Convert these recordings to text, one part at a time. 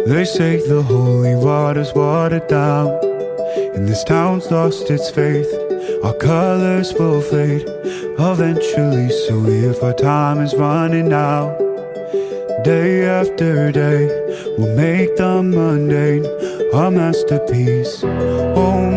They say the holy water's watered down, and this town's lost its faith. Our colors will fade eventually, so if our time is running out, day after day, we'll make the mundane a masterpiece. Oh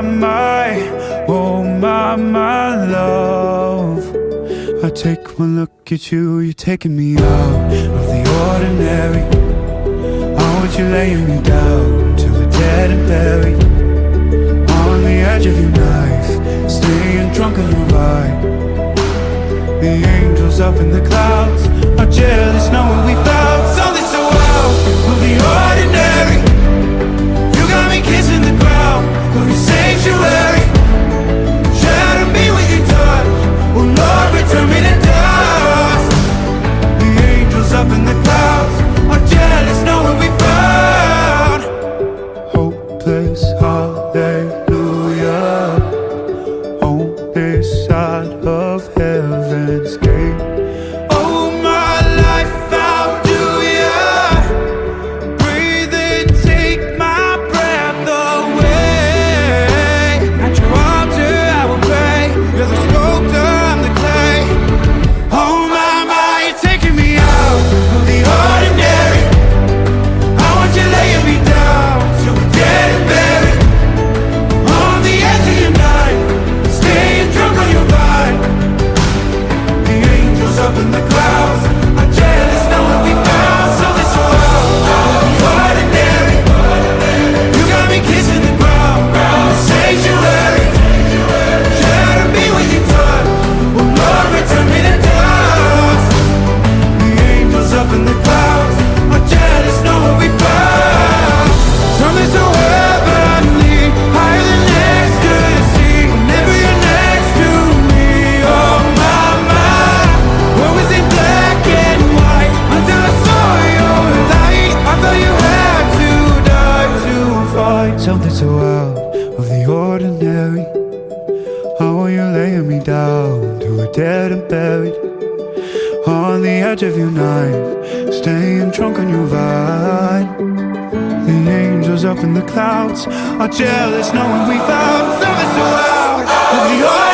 my love, I take one look at you, you're taking me out of the ordinary. I want you laying me down till we're dead and buried, on the edge of your knife, staying drunk on your ride. The angels up in the clouds are jealous knowing we found something so out of the ordinary. You got me kissing the ground of your sanctuary. Shatter me with your touch, oh Lord, return me to dust. The angels up in the clouds are jealous knowing we found hopeless hallelujah on this side of heaven's gate. Oh, my life, how do ya breathe and take my breath away? At your altar I will pray, you're the sculptor, I'm the clay. Oh my, you're taking me out of the ordinary. I want you laying me down till we're dead and buried, on the edge of your knife, staying drunk on your vine. The angels up in the clouds are jealous knowing we found something so out of the ordinary. You got me kissing the ground in the sanctuary. Shatter me with your touch, oh Lord, return me to dust. The angels up in the clouds are jealous knowing we found something so heavenly, higher than ecstasy. Whenever you're next to me, oh my, what was in black and white until I saw your light? I thought you had to die to find something so out of the ordinary. How are you laying me down till we're dead and buried, on the edge of your knife, staying drunk on your vine. The angels up in the clouds are jealous knowing we found something so out of the ordinary.